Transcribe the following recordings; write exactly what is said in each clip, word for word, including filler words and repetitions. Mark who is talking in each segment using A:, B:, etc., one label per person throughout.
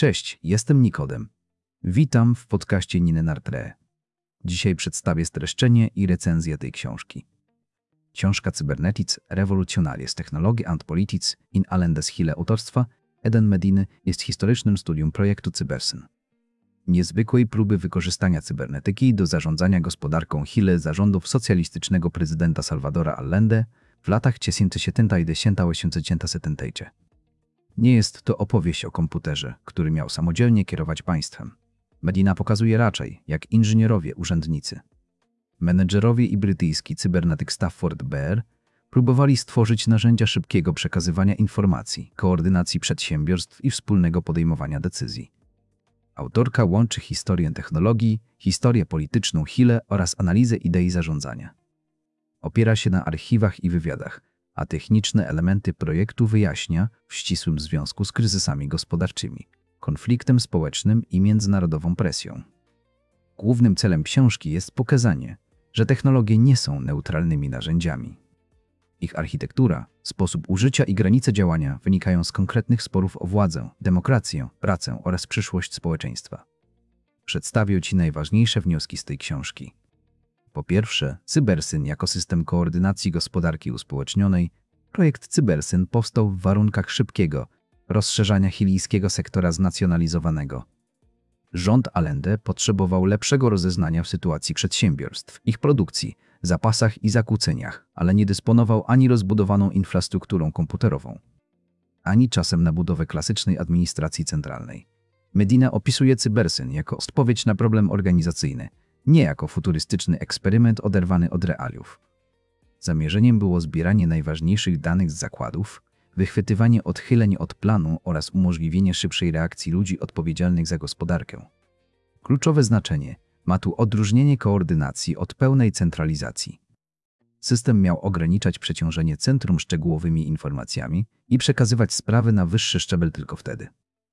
A: Cześć, jestem Nikodem. Witam w podcaście Nine Nartre. Dzisiaj przedstawię streszczenie i recenzję tej książki. Książka Cybernetics Revolutionaries Technologie and Politics in Allende's Hille autorstwa Eden Mediny jest historycznym studium projektu Cybersyn. Niezwykłej próby wykorzystania cybernetyki do zarządzania gospodarką Chile zarządów socjalistycznego prezydenta Salvadora Allende w latach tysiąc dziewięćset osiemdziesiątych setenta. Nie jest to opowieść o komputerze, który miał samodzielnie kierować państwem. Medina pokazuje raczej, jak inżynierowie, urzędnicy, menedżerowie i brytyjski cybernetyk Stafford Bear próbowali stworzyć narzędzia szybkiego przekazywania informacji, koordynacji przedsiębiorstw i wspólnego podejmowania decyzji. Autorka łączy historię technologii, historię polityczną Chile oraz analizę idei zarządzania. Opiera się na archiwach i wywiadach, a techniczne elementy projektu wyjaśnia w ścisłym związku z kryzysami gospodarczymi, konfliktem społecznym i międzynarodową presją. Głównym celem książki jest pokazanie, że technologie nie są neutralnymi narzędziami. Ich architektura, sposób użycia i granice działania wynikają z konkretnych sporów o władzę, demokrację, pracę oraz przyszłość społeczeństwa. Przedstawię Ci najważniejsze wnioski z tej książki. Po pierwsze, Cybersyn jako system koordynacji gospodarki uspołecznionej. Projekt Cybersyn powstał w warunkach szybkiego rozszerzania chilijskiego sektora znacjonalizowanego. Rząd Allende potrzebował lepszego rozeznania w sytuacji przedsiębiorstw, ich produkcji, zapasach i zakłóceniach, ale nie dysponował ani rozbudowaną infrastrukturą komputerową, ani czasem na budowę klasycznej administracji centralnej. Medina opisuje Cybersyn jako odpowiedź na problem organizacyjny, nie jako futurystyczny eksperyment oderwany od realiów. Zamierzeniem było zbieranie najważniejszych danych z zakładów, wychwytywanie odchyleń od planu oraz umożliwienie szybszej reakcji ludzi odpowiedzialnych za gospodarkę. Kluczowe znaczenie ma tu odróżnienie koordynacji od pełnej centralizacji. System miał ograniczać przeciążenie centrum szczegółowymi informacjami i przekazywać sprawy na wyższy szczebel tylko wtedy,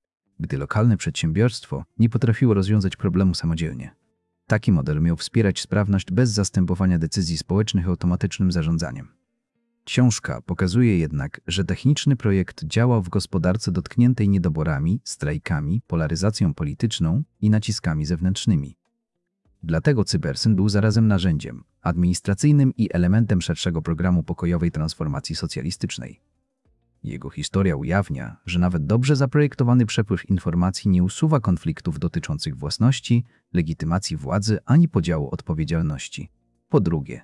A: gdy lokalne przedsiębiorstwo nie potrafiło rozwiązać problemu samodzielnie. Taki model miał wspierać sprawność bez zastępowania decyzji społecznych automatycznym zarządzaniem. Książka pokazuje jednak, że techniczny projekt działał w gospodarce dotkniętej niedoborami, strajkami, polaryzacją polityczną i naciskami zewnętrznymi. Dlatego Cybersyn był zarazem narzędziem administracyjnym i elementem szerszego programu pokojowej transformacji socjalistycznej. Jego historia ujawnia, że nawet dobrze zaprojektowany przepływ informacji nie usuwa konfliktów dotyczących własności, legitymacji władzy ani podziału odpowiedzialności. Po drugie,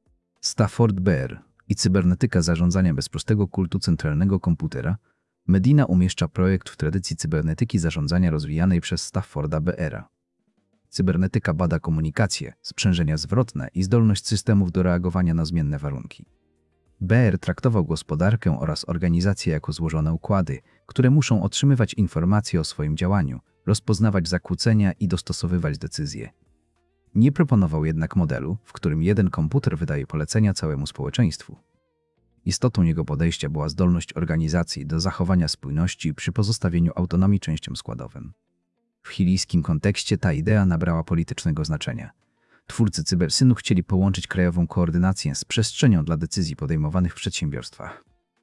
A: Stafford Bear i cybernetyka zarządzania bez prostego kultu centralnego komputera. Medina umieszcza projekt w tradycji cybernetyki zarządzania rozwijanej przez Stafforda Beara. Cybernetyka bada komunikację, sprzężenia zwrotne i zdolność systemów do reagowania na zmienne warunki. Bear traktował gospodarkę oraz organizację jako złożone układy, które muszą otrzymywać informacje o swoim działaniu, rozpoznawać zakłócenia i dostosowywać decyzje. Nie proponował jednak modelu, w którym jeden komputer wydaje polecenia całemu społeczeństwu. Istotą jego podejścia była zdolność organizacji do zachowania spójności przy pozostawieniu autonomii częściom składowym. W chilijskim kontekście ta idea nabrała politycznego znaczenia. Twórcy Cybersynu chcieli połączyć krajową koordynację z przestrzenią dla decyzji podejmowanych w przedsiębiorstwach.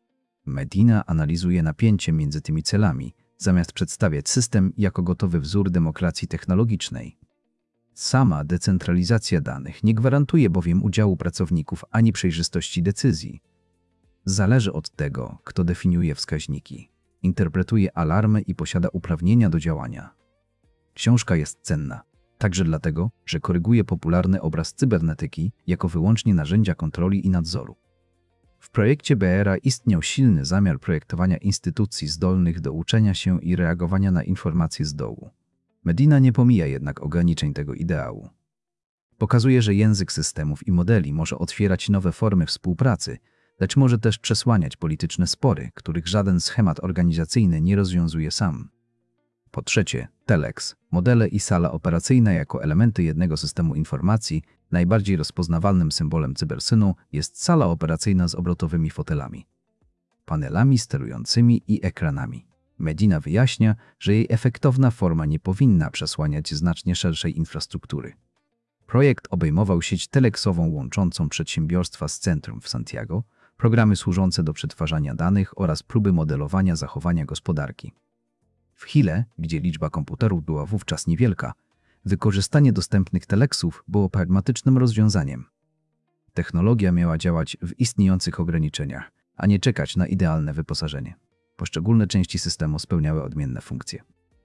A: Medina analizuje napięcie między tymi celami, zamiast przedstawiać system jako gotowy wzór demokracji technologicznej. Sama decentralizacja danych nie gwarantuje bowiem udziału pracowników ani przejrzystości decyzji. Zależy od tego, kto definiuje wskaźniki, interpretuje alarmy i posiada uprawnienia do działania. Książka jest cenna także dlatego, że koryguje popularny obraz cybernetyki jako wyłącznie narzędzia kontroli i nadzoru. W projekcie Beara istniał silny zamiar projektowania instytucji zdolnych do uczenia się i reagowania na informacje z dołu. Medina nie pomija jednak ograniczeń tego ideału. Pokazuje, że język systemów i modeli może otwierać nowe formy współpracy, lecz może też przesłaniać polityczne spory, których żaden schemat organizacyjny nie rozwiązuje sam. Po trzecie, Telex, modele i sala operacyjna jako elementy jednego systemu informacji. Najbardziej rozpoznawalnym symbolem Cybersynu jest sala operacyjna z obrotowymi fotelami, panelami sterującymi i ekranami. Medina wyjaśnia, że jej efektowna forma nie powinna przesłaniać znacznie szerszej infrastruktury. Projekt obejmował sieć telexową łączącą przedsiębiorstwa z centrum w Santiago, programy służące do przetwarzania danych oraz próby modelowania zachowania gospodarki. W Chile, gdzie liczba komputerów była wówczas niewielka, wykorzystanie dostępnych teleksów było pragmatycznym rozwiązaniem. Technologia miała działać w istniejących ograniczeniach, a nie czekać na idealne wyposażenie. Poszczególne części systemu spełniały odmienne funkcje.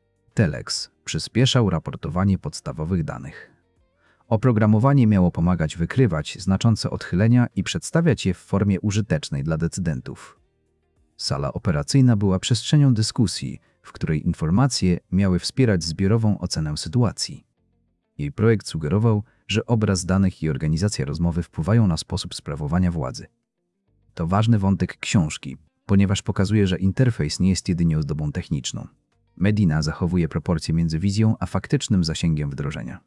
A: Teleks przyspieszał raportowanie podstawowych danych. Oprogramowanie miało pomagać wykrywać znaczące odchylenia i przedstawiać je w formie użytecznej dla decydentów. Sala operacyjna była przestrzenią dyskusji, w której informacje miały wspierać zbiorową ocenę sytuacji. Jej projekt sugerował, że obraz danych i organizacja rozmowy wpływają na sposób sprawowania władzy. To ważny wątek książki, ponieważ pokazuje, że interfejs nie jest jedynie ozdobą techniczną. Medina zachowuje proporcje między wizją a faktycznym zasięgiem wdrożenia.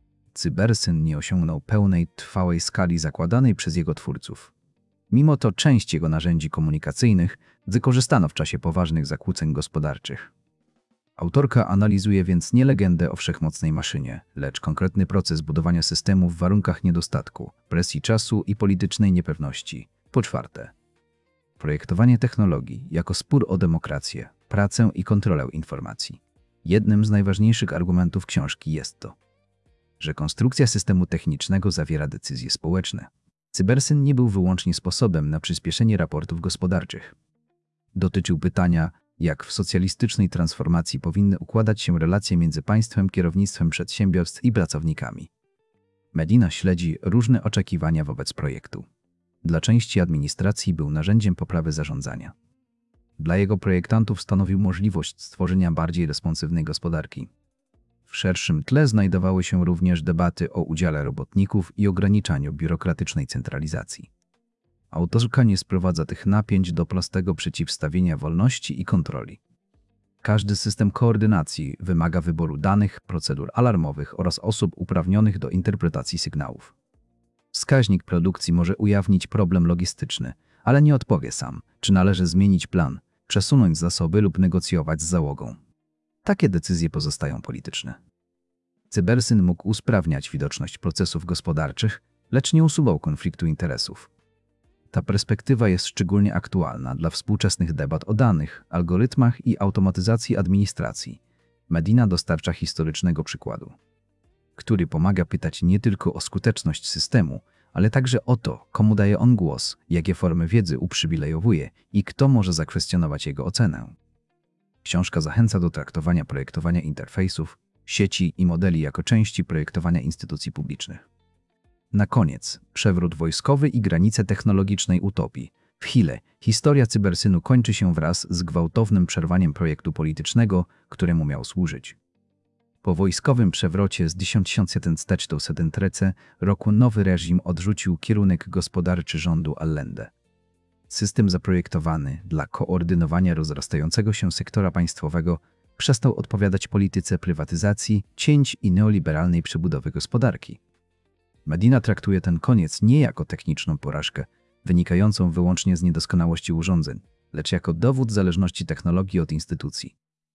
A: Cybersyn nie osiągnął pełnej, trwałej skali zakładanej przez jego twórców. Mimo to część jego narzędzi komunikacyjnych wykorzystano w czasie poważnych zakłóceń gospodarczych. Autorka analizuje więc nie legendę o wszechmocnej maszynie, lecz konkretny proces budowania systemu w warunkach niedostatku, presji czasu i politycznej niepewności. Po czwarte, projektowanie technologii jako spór o demokrację, pracę i kontrolę informacji. Jednym z najważniejszych argumentów książki jest to, że konstrukcja systemu technicznego zawiera decyzje społeczne. Cybersyn nie był wyłącznie sposobem na przyspieszenie raportów gospodarczych. Dotyczył pytania, jak w socjalistycznej transformacji powinny układać się relacje między państwem, kierownictwem przedsiębiorstw i pracownikami. Medina śledzi różne oczekiwania wobec projektu. Dla części administracji był narzędziem poprawy zarządzania. Dla jego projektantów stanowił możliwość stworzenia bardziej responsywnej gospodarki. W szerszym tle znajdowały się również debaty o udziale robotników i ograniczaniu biurokratycznej centralizacji. Autorka nie sprowadza tych napięć do prostego przeciwstawienia wolności i kontroli. Każdy system koordynacji wymaga wyboru danych, procedur alarmowych oraz osób uprawnionych do interpretacji sygnałów. Wskaźnik produkcji może ujawnić problem logistyczny, ale nie odpowie sam, czy należy zmienić plan, przesunąć zasoby lub negocjować z załogą. Takie decyzje pozostają polityczne. Cybersyn mógł usprawniać widoczność procesów gospodarczych, lecz nie usuwał konfliktu interesów. Ta perspektywa jest szczególnie aktualna dla współczesnych debat o danych, algorytmach i automatyzacji administracji. Medina dostarcza historycznego przykładu, który pomaga pytać nie tylko o skuteczność systemu, ale także o to, komu daje on głos, jakie formy wiedzy uprzywilejowuje i kto może zakwestionować jego ocenę. Książka zachęca do traktowania projektowania interfejsów, sieci i modeli jako części projektowania instytucji publicznych. Na koniec, przewrót wojskowy i granice technologicznej utopii. W Chile historia cybersynu kończy się wraz z gwałtownym przerwaniem projektu politycznego, któremu miał służyć. Po wojskowym przewrocie z tysiąc dziewięćset czterdzieści roku nowy reżim odrzucił kierunek gospodarczy rządu Allende. System zaprojektowany dla koordynowania rozrastającego się sektora państwowego przestał odpowiadać polityce prywatyzacji, cięć i neoliberalnej przebudowy gospodarki. Medina traktuje ten koniec nie jako techniczną porażkę, wynikającą wyłącznie z niedoskonałości urządzeń, lecz jako dowód zależności technologii od instytucji,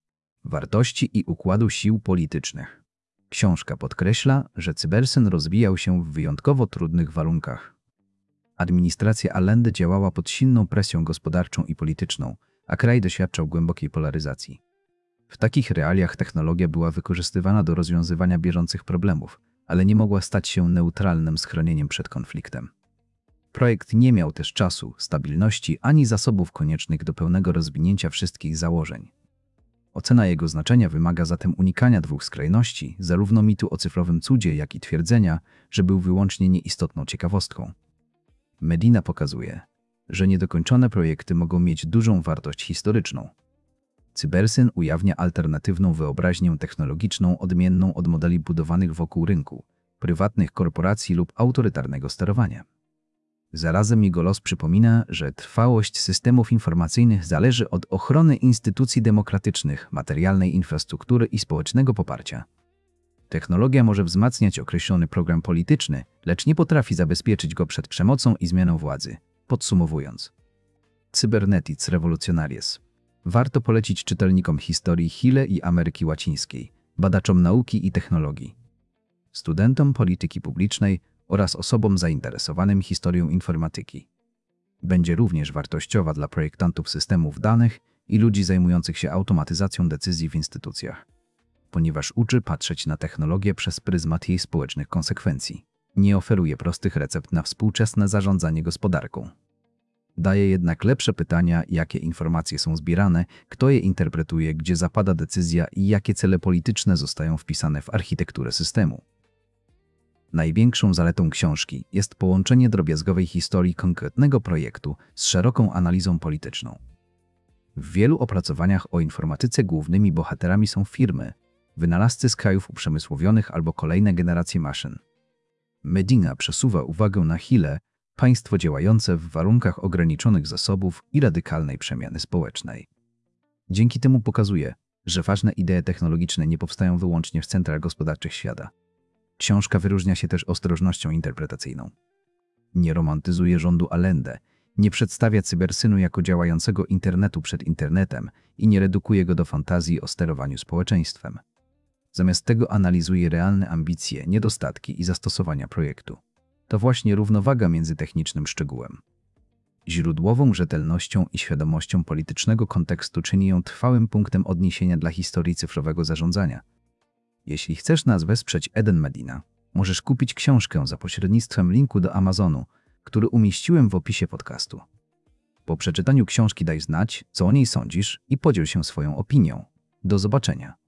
A: wartości i układu sił politycznych. Książka podkreśla, że cybersyn rozwijał się w wyjątkowo trudnych warunkach. Administracja Allende działała pod silną presją gospodarczą i polityczną, a kraj doświadczał głębokiej polaryzacji. W takich realiach technologia była wykorzystywana do rozwiązywania bieżących problemów, ale nie mogła stać się neutralnym schronieniem przed konfliktem. Projekt nie miał też czasu, stabilności ani zasobów koniecznych do pełnego rozwinięcia wszystkich założeń. Ocena jego znaczenia wymaga zatem unikania dwóch skrajności, zarówno mitu o cyfrowym cudzie, jak i twierdzenia, że był wyłącznie nieistotną ciekawostką. Medina pokazuje, że niedokończone projekty mogą mieć dużą wartość historyczną. Cybersyn ujawnia alternatywną wyobraźnię technologiczną odmienną od modeli budowanych wokół rynku, prywatnych korporacji lub autorytarnego sterowania. Zarazem jego los przypomina, że trwałość systemów informacyjnych zależy od ochrony instytucji demokratycznych, materialnej infrastruktury i społecznego poparcia. Technologia może wzmacniać określony program polityczny, lecz nie potrafi zabezpieczyć go przed przemocą i zmianą władzy. Podsumowując, Cybernetics Revolutionaries warto polecić czytelnikom historii Chile i Ameryki Łacińskiej, badaczom nauki i technologii, studentom polityki publicznej oraz osobom zainteresowanym historią informatyki. Będzie również wartościowa dla projektantów systemów danych i ludzi zajmujących się automatyzacją decyzji w instytucjach, ponieważ uczy patrzeć na technologię przez pryzmat jej społecznych konsekwencji. Nie oferuje prostych recept na współczesne zarządzanie gospodarką. Daje jednak lepsze pytania, jakie informacje są zbierane, kto je interpretuje, gdzie zapada decyzja i jakie cele polityczne zostają wpisane w architekturę systemu. Największą zaletą książki jest połączenie drobiazgowej historii konkretnego projektu z szeroką analizą polityczną. W wielu opracowaniach o informatyce głównymi bohaterami są firmy, wynalazcy z krajów uprzemysłowionych albo kolejne generacje maszyn. Medina przesuwa uwagę na chwilę, państwo działające w warunkach ograniczonych zasobów i radykalnej przemiany społecznej. Dzięki temu pokazuje, że ważne idee technologiczne nie powstają wyłącznie w centrach gospodarczych świata. Książka wyróżnia się też ostrożnością interpretacyjną. Nie romantyzuje rządu Allende, nie przedstawia cybersynu jako działającego internetu przed internetem i nie redukuje go do fantazji o sterowaniu społeczeństwem. Zamiast tego analizuje realne ambicje, niedostatki i zastosowania projektu. To właśnie równowaga między technicznym szczegółem, źródłową rzetelnością i świadomością politycznego kontekstu czyni ją trwałym punktem odniesienia dla historii cyfrowego zarządzania. Jeśli chcesz nas wesprzeć Eden Medina, możesz kupić książkę za pośrednictwem linku do Amazonu, który umieściłem w opisie podcastu. Po przeczytaniu książki daj znać, co o niej sądzisz i podziel się swoją opinią. Do zobaczenia.